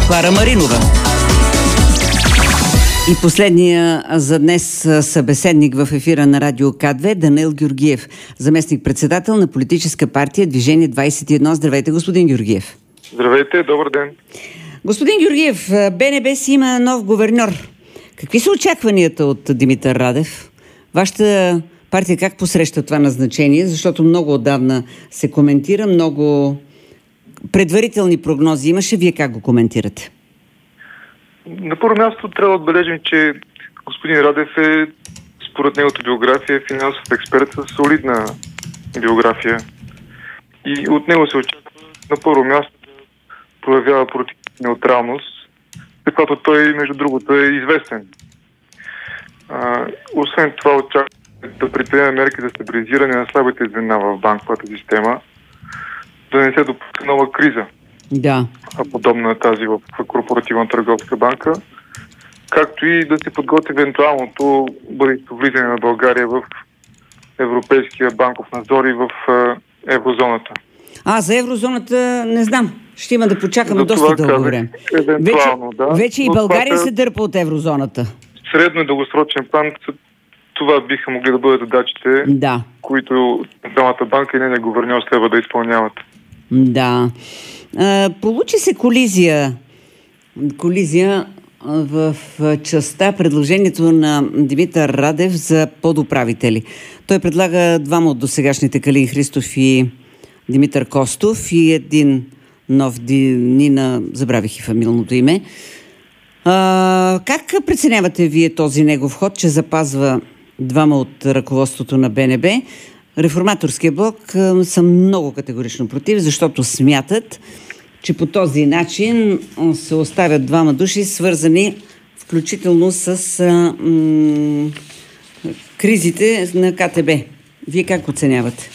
Клара Маринова. И последния за днес събеседник в ефира на Радио К2 Данаил Георгиев, заместник-председател на политическа партия Движение 21. Здравейте, господин Георгиев. Здравейте, добър ден. Господин Георгиев, БНБ си има нов гуверньор. Какви са очакванията от Димитър Радев? Вашата партия как посреща това назначение? Защото много отдавна се коментира, много предварителни прогнози имаше. Вие как го коментирате? На първо място трябва да отбележим, че господин Радев е, според неговата биография, финансов експерт с солидна биография. И от него се очаква на първо място да проявява политическа неутралност, защото той, между другото, е известен. Освен това очаква да предприеме мерки за стабилизиране на слабите звена в банковата система, да не се допуска нова криза. Да. Подобна на тази в Корпоративна търговска банка, както и да се подготви евентуалното бъдещо влизане на България в Европейския банков надзор и в еврозоната. За еврозоната не знам. Ще има да почакаме доста дълго време. Евентуално, вече и България се дърпа от еврозоната. Средно и дългосрочен план това биха могли да бъдат задачите, които Централната банка и нейния гуверньор следва да изпълняват. Да. Получи се колизия в частта предложението на Димитър Радев за подуправители. Той предлага двама от досегашните, Калин Христов и Димитър Костов, и един нов Нина, забравих и фамилното име. Как преценявате вие този негов ход, че запазва двама от ръководството на БНБ? Реформаторския блок са много категорично против, защото смятат, че по този начин се оставят двама души, свързани включително с кризите на КТБ. Вие как оценявате?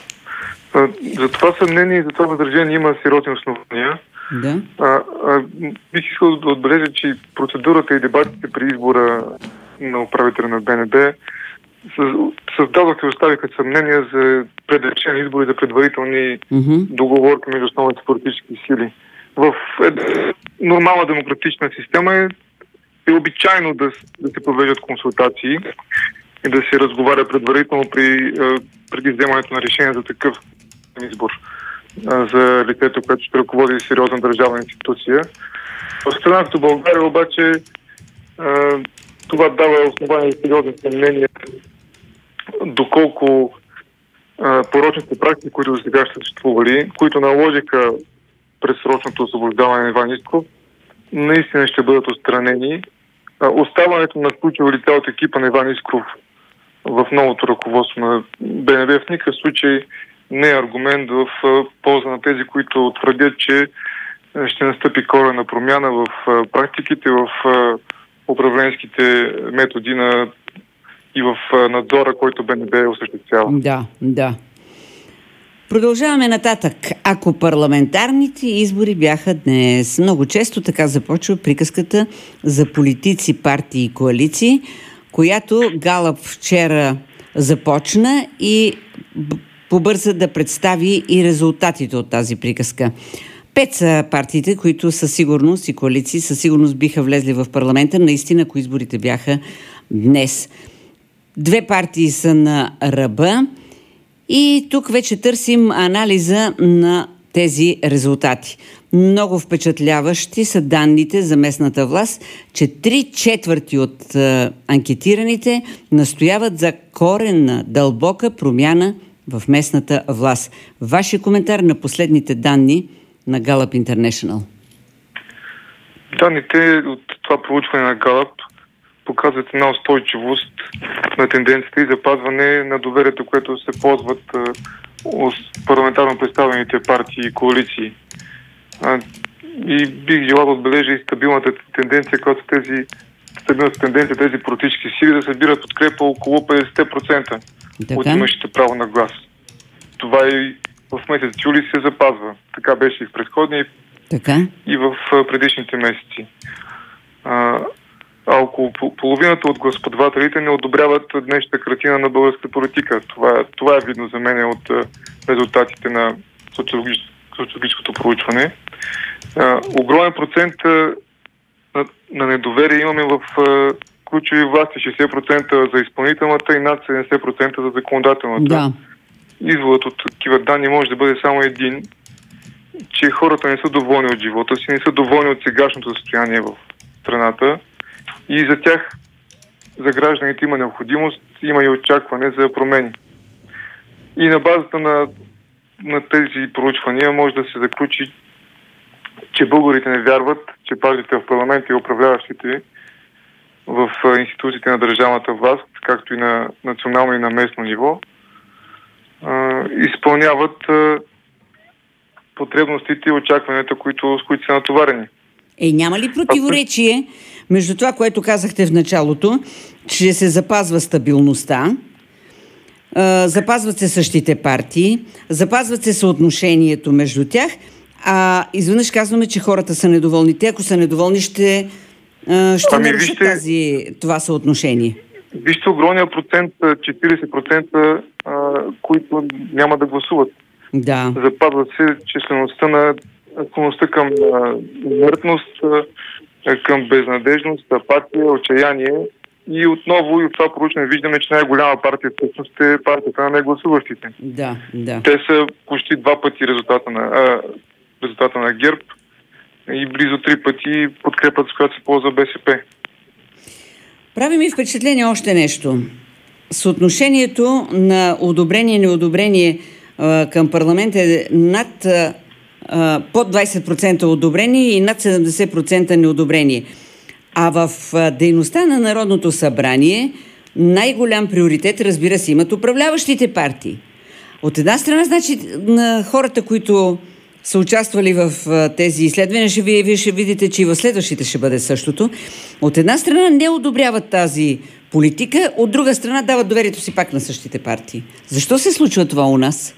За това съмнение и за това възражение има сериозни основания. Да. Бих искал да отбележа, че процедурата и дебатите при избора на управителя на БНБ създадоха и оставиха съмнения за предрешени избори, за предварителни договорки между основните политически сили. В нормална демократична система е обичайно да се провеждат консултации и да се разговаря предварително преди вземането на решение за такъв избор за лицето, което ще ръководи сериозна държавна институция. В страна като България обаче това дава основание за сериозни съмнения доколко порочните практики, които до сега ще съществували, които наложиха предсрочното освобождаване на Иван Искров, наистина ще бъдат отстранени. Оставането на ключови лица от екипа на Иван Искров в новото ръководство на БНБ в никакъв случай не е аргумент в полза на тези, които твърдят, че ще настъпи коренна промяна в практиките, в управленските методи и в надзора, който БНБ осъществява. Да. Продължаваме нататък. Ако парламентарните избори бяха днес, много често така започва приказката за политици, партии и коалиции, която Галъп вчера започна и побърза да представи и резултатите от тази приказка. 5 са партиите, които със сигурност и коалиции със сигурност биха влезли в парламента, наистина, ако изборите бяха днес. 2 партии са на ръба и тук вече търсим анализа на тези резултати. Много впечатляващи са данните за местната власт, че 3/4 от анкетираните настояват за коренна, дълбока промяна в местната власт. Вашия коментар на последните данни на Gallup International? Данните от това проучване на Галъп показват една устойчивост на тенденцията и запазване на доверието, което се ползват от парламентарно представените партии и коалиции. И бих желал да отбележа и стабилната тенденция, която тези политически сили да събират подкрепа около 50% от имащите право на глас. Това и в месец юли се запазва. Така беше и в предходни, и в предишните месеци. Около половината от гласоподавателите не одобряват днешната картина на българска политика. Това е видно за мен от резултатите на социологическото проучване. Огромен процент на недоверие имаме в ключови власти. 60% за изпълнителната и над 70% за законодателната. Да. Изводът от такива данни може да бъде само един, че хората не са доволни от живота си, не са доволни от сегашното състояние в страната и за тях, за гражданите има необходимост, има и очакване за промени. И на базата на тези проучвания може да се заключи, че българите не вярват, че партиите в парламента и управляващите в институциите на държавната власт, както и на национално и на местно ниво, изпълняват потребностите и очакванията, с които са натоварени. Няма ли противоречие между това, което казахте в началото, че се запазва стабилността, запазват се същите партии, запазват се съотношението между тях, а изведнъж казваме, че хората са недоволни. Те, ако са недоволни, ще нарушат това съотношение. Вижте огромния процент, 40%, които няма да гласуват. Да. Запазват се числеността на склонността към инертност, към безнадежност, апатия, отчаяние. И отново и от това проучване виждаме, че най-голяма партия всъщност е партията на негласуващите. Да. Те са почти 2 пъти резултата на ГЕРБ и близо 3 пъти подкрепата, с която се ползва БСП. Прави ми впечатление още нещо. Съотношението на одобрение и неодобрение към парламента е под 20% одобрение и над 70% неодобрение. А в дейността на Народното събрание най-голям приоритет, разбира се, имат управляващите партии. От една страна, значи, на хората, които са участвали в тези изследвания, вие ще видите, че и в следващите ще бъде същото. От една страна не одобряват тази политика, от друга страна дават доверието си пак на същите партии. Защо се случва това у нас?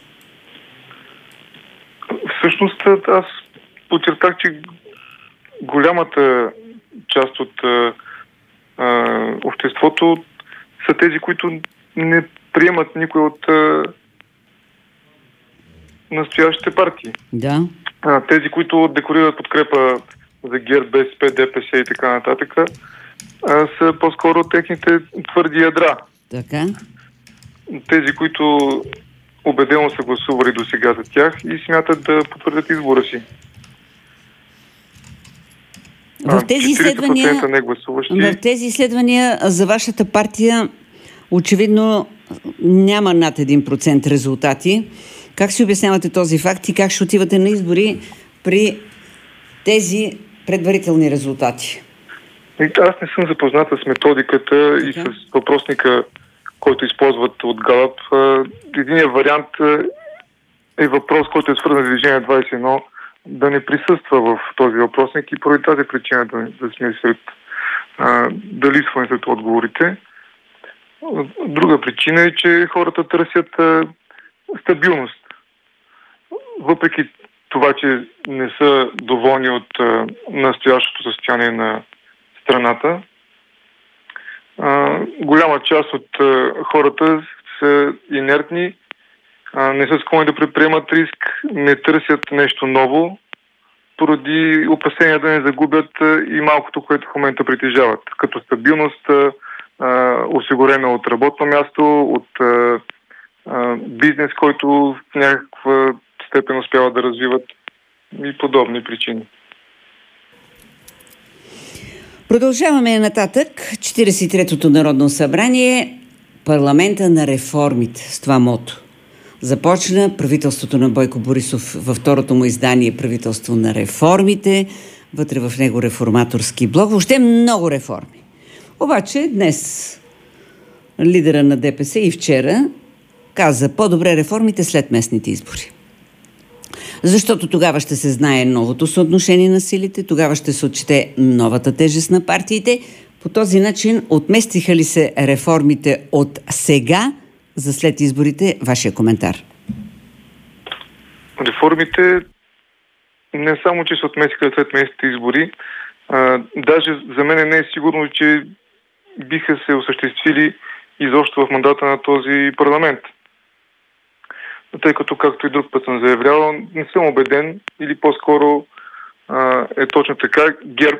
Всъщност аз подчертах, че голямата част от обществото са тези, които не приемат никой от настоящите партии. Да. Тези, които декорират подкрепа за ГЕРБ, БСП, ДПС и така нататък, са по-скоро техните твърди ядра. Така. Тези, които убедено са гласували до сега за тях и смятат да потвърдят избора си. В тези изследвания за вашата партия очевидно няма над 1% резултати. Как си обяснявате този факт и как ще отивате на избори при тези предварителни резултати? Аз не съм запозната с методиката и с въпросника, който използват от Галап. Единият вариант е въпрос, който е свързан с Движение 21, да не присъства в този въпросник и поради тази причина да сме да липсваме след отговорите. Друга причина е, че хората търсят стабилност. Въпреки това, че не са доволни от настоящото състояние на страната, голяма част от хората са инертни, не са склонни да предприемат риск, не търсят нещо ново, поради опасения да не загубят и малкото, което в момента притежават. Като стабилност, осигурена от работно място, от бизнес, който в някаква степен успява да развиват и подобни причини. Продължаваме нататък. 43-то Народно събрание, парламента на реформите, с това мото. Започна правителството на Бойко Борисов във второто му издание правителство на реформите, вътре в него реформаторски блок, въобще много реформи. Обаче днес лидера на ДПС и вчера каза по-добре реформите след местните избори. Защото тогава ще се знае новото съотношение на силите, тогава ще се отчете новата тежест на партиите. По този начин отместиха ли се реформите от сега за след изборите? Вашия коментар. Реформите не само, че се отместиха след местните избори, даже за мен не е сигурно, че биха се осъществили изобщо в мандата на този парламент. Тъй като, както и друг път съм заявявал, не съм убеден или по-скоро е точно така. ГЕРБ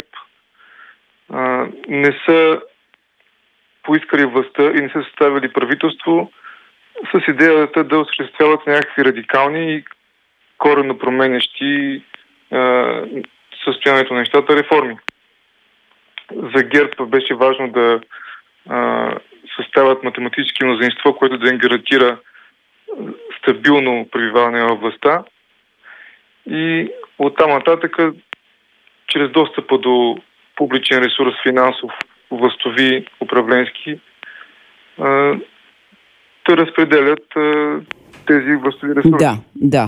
не са поискали властта и не са съставили правителство с идеята да осъществяват някакви радикални и коренно променящи състоянието на нещата реформи. За ГЕРБ беше важно да съставят математически мнозинство, което да им гарантира стабилно пребиваване във властта и оттам нататък чрез достъпа до публичен ресурс, финансов, властови, управленски, да разпределят тези властови ресурси. Да.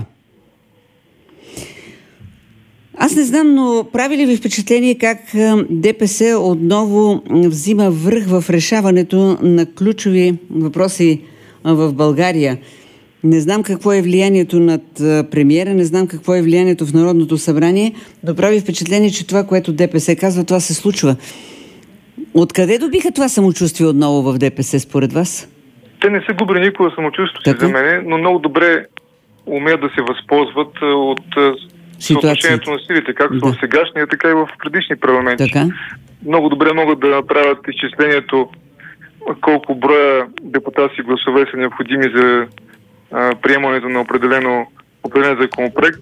Аз не знам, но прави ли ви впечатление как ДПС отново взима връх в решаването на ключови въпроси в България? Не знам какво е влиянието над премиера, не знам какво е влиянието в Народното събрание, но прави впечатление, че това, което ДПС казва, това се случва. Откъде добиха това самочувствие отново в ДПС, според вас? Те не са губили никога самочувствието си за мене, но много добре умеят да се възползват от съотношението на силите, както в сегашния, така и в предишни парламенти. Така. Много добре могат да направят изчислението колко броя депутатски гласове са необходими за приемането на определен законопроект.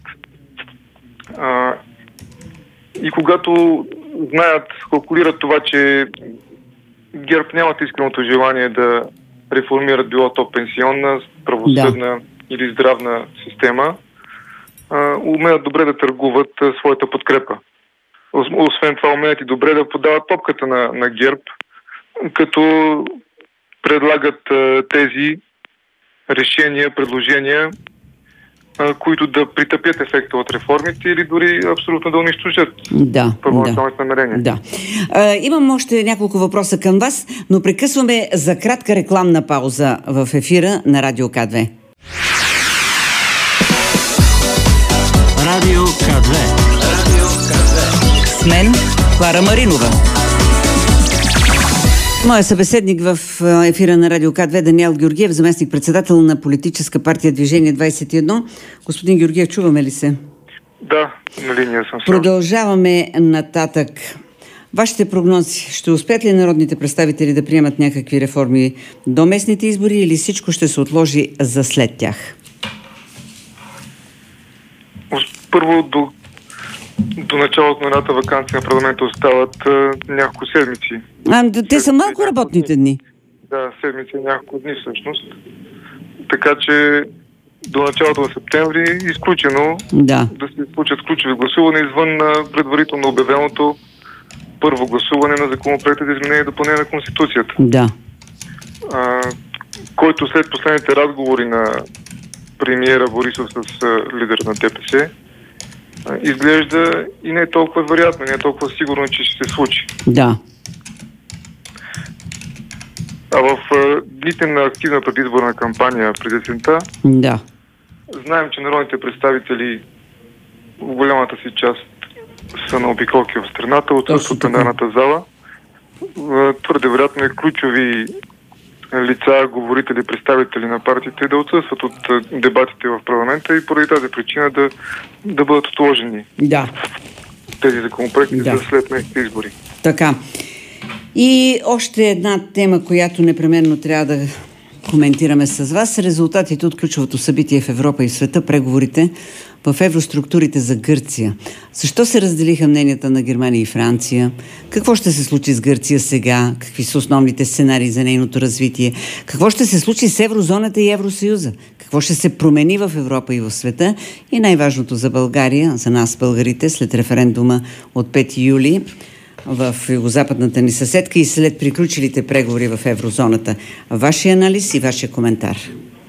И когато знаят, калкулират това, че ГЕРБ нямат искреното желание да реформират било то пенсионна, правосъдна или здравна система, умеят добре да търгуват своята подкрепа. Освен това, умеят и добре да подават топката на ГЕРБ, като предлагат тези решения, предложения, които да притъпят ефекта от реформите или дори абсолютно да унищожат първоначалните намерения. Да. Имам още няколко въпроса към вас, но прекъсваме за кратка рекламна пауза в ефира на Радио К2. Радио К2. С мен Клара Маринова. Моят събеседник в ефира на Радио К2 Даниел Георгиев, заместник-председател на политическа партия Движение 21. Господин Георгиев, чуваме ли се? Да, на линия съм. Продължаваме нататък. Вашите прогнози, ще успеят ли народните представители да приемат някакви реформи до местните избори или всичко ще се отложи за след тях? Първо, до началото на едната ваканция на парламента остават няколко седмици. Те са малко работните дни. Да, седмици и няколко дни всъщност. Така че до началото на септември е изключено да се случат ключови гласувания извън предварително обявеното първо гласуване на законопроекта за изменение и допълнение на Конституцията. Да. Който след последните разговори на премиера Борисов с лидера на ДПС изглежда и не е толкова вероятно, не е толкова сигурно, че ще се случи. Да. А в дните на активна предизборна кампания през есента, знаем, че народните представители в голямата си част са на обиколки в страната, отсъстват от пленарната зала. Твърде вероятно е ключови лица, говорители, представители на партиите да отсъстват от дебатите в парламента и поради тази причина да бъдат отложени тези законопроекти за след местните избори. Така. И още една тема, която непременно трябва да коментираме с вас. Резултатите от ключовото събитие в Европа и в света, преговорите в евроструктурите за Гърция. Защо се разделиха мненията на Германия и Франция? Какво ще се случи с Гърция сега? Какви са основните сценарии за нейното развитие? Какво ще се случи с еврозоната и Евросъюза? Какво ще се промени в Европа и в света? И най-важното за България, за нас българите, след референдума от 5 юли в югозападната ни съседка и след приключилите преговори в еврозоната. Вашия анализ и вашия коментар.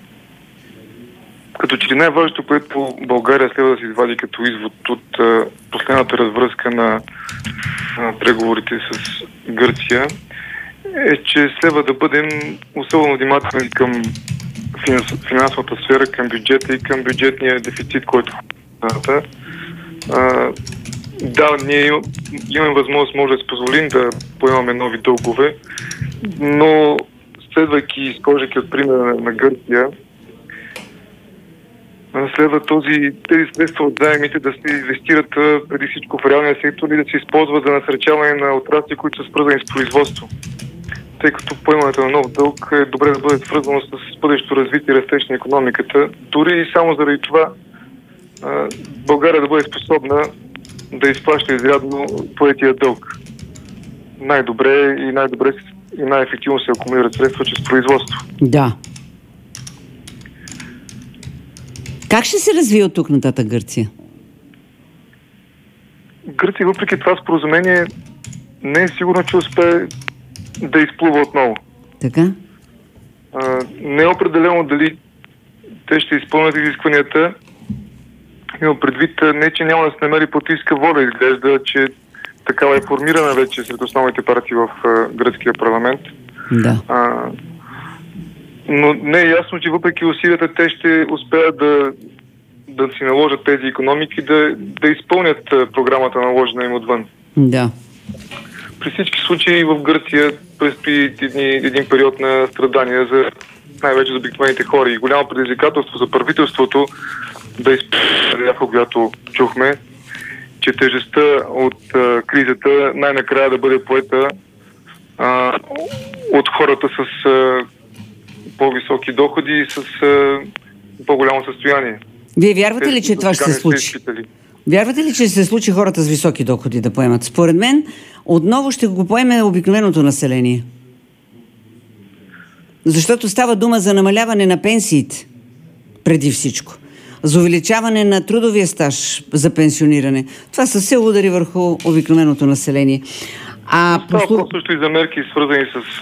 Като че ли най-важното, което България следва да се извади като извод от последната развръзка на преговорите с Гърция, е, че следва да бъдем особено внимателни към финансовата сфера, към бюджета и към бюджетния дефицит, който ние имаме възможност, може да се позволим да поемаме нови дългове, но следвайки, изхождайки от примера на Гърция, следва тези средства от заемите да се инвестират преди всичко в реалния сектор и да се използват за насърчаване на отрасли, които са свързани с производство. Тъй като поемането на нов дълг е добре да бъде свързано с бъдещето развитие и растеж на икономиката. Дори и само заради това България да бъде способна да изплаща изрядно поетия дълг. Най-добре и най-ефективно се акумулират средства чрез производство. Да. Как ще се развие от тук нататък Гърция? Гърция, въпреки това споразумение, не е сигурно, че успее да изплува отново. Така? Не е определено дали те ще изпълнят изискванията. Има предвид не, че няма да се намери политическа воля. Изглежда, че такава е формирана вече сред основните партии в гръцкия парламент. Да. Но не е ясно, че въпреки усилията те ще успеят да си наложат тези икономики, да изпълнят програмата наложена им отвън. Да. При всички случаи в Гърция предстои един период на страдания най-вече за обикновените хора и голямо предизвикателство за правителството да изпълня, когато чухме, че тежестта от кризата най-накрая да бъде поета от хората с по-високи доходи и с по-голямо състояние. Вие вярвате ли, че това ще се случи? Вярвате ли, че ще се случи хората с високи доходи да поемат? Според мен, отново ще го поеме обикновеното население. Защото става дума за намаляване на пенсиите, преди всичко. За увеличаване на трудовия стаж за пенсиониране. Това със се удари върху обикновеното население. Става също и за мерки, свързани с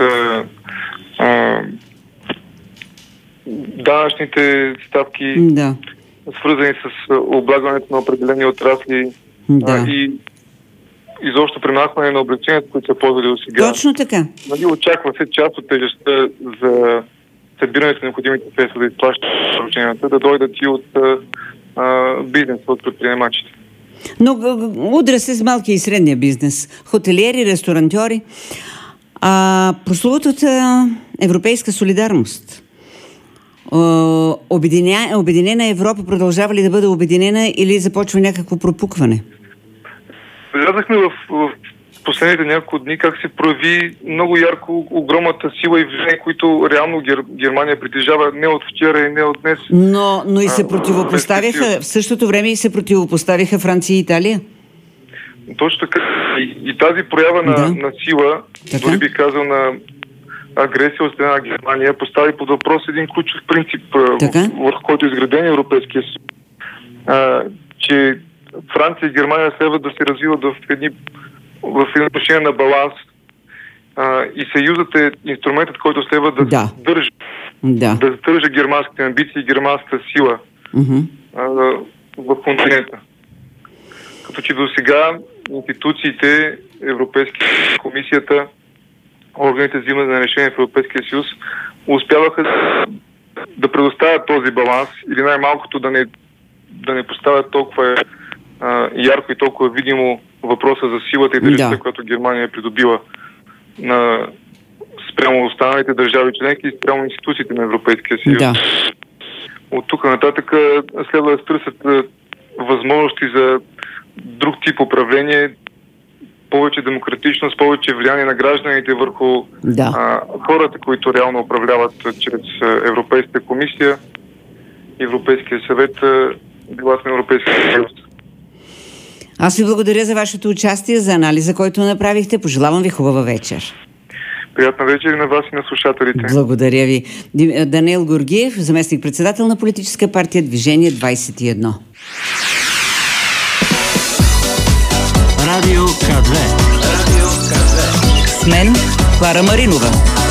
данъчните ставки, да, свързани с облагането на определени отрасли, да, и изобщо премахване на облегченията, които са ползвали до сега. Точно така. Очаква се част от тежестта за събирането на необходимите средства да изплащат облегченията, да дойдат и от бизнеса, от предприемачите. Но удря се с малкия и средния бизнес. Хотелиери, ресторантьори. Прословутата европейска солидарност. Обединена Европа продължава ли да бъде обединена или започва някакво пропукване? Гледахме в последните няколко дни как се прояви много ярко огромната сила и влияние, които реално Германия притежава не от вчера и не от днес. Но и се противопоставяха, в същото време и се противопоставиха Франция и Италия. Точно така. И тази проява на сила, дори би казал на агресия от страна на Германия, постави под въпрос един ключов принцип, върху който е изграден Европейския съюз. Че Франция и Германия следва да се развиват в един отношение на баланс и съюзът е инструментът, който следва да задържа германските амбиции и германската сила в континента. Като че до сега институциите, Европейската комисията, органите взимат на решение в Европейския съюз успяваха да предоставят този баланс или най-малкото да не поставят толкова ярко и толкова видимо въпроса за силата и тежестта, която Германия е придобила спрямо останалите държави членки и спрямо институциите на Европейския съюз. Да. От тук нататък следва да се търсят възможности за друг тип управление, повече демократичност, повече влияние на гражданите върху хората, които реално управляват чрез Европейската комисия, Европейския съвет, делата на Европейския съюз. Аз ви благодаря за вашето участие, за анализа, който направихте. Пожелавам ви хубава вечер. Приятна вечер и на вас и на слушателите. Благодаря ви. Даниел Георгиев, заместник-председател на политическа партия Движение 21. Радио К2. С мен Клара Маринова.